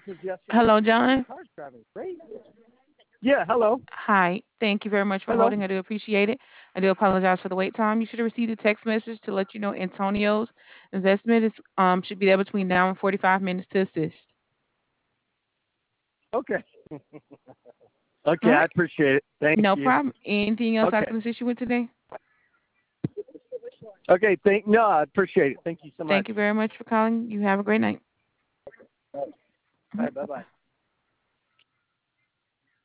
Hello, John. Yeah, hello. Hi. Thank you very much for Hello. holding. I do appreciate it. I do apologize for the wait time. You should have received a text message to let you know Antonio's investment is should be there between now and 45 minutes to assist. Okay. All Okay, I right. appreciate it. Thank No you. problem. Anything else I Okay. can assist you with today? Okay, no, I appreciate it. Thank you so much. Thank you very much for calling. You have a great night. All right, Mhm. bye-bye.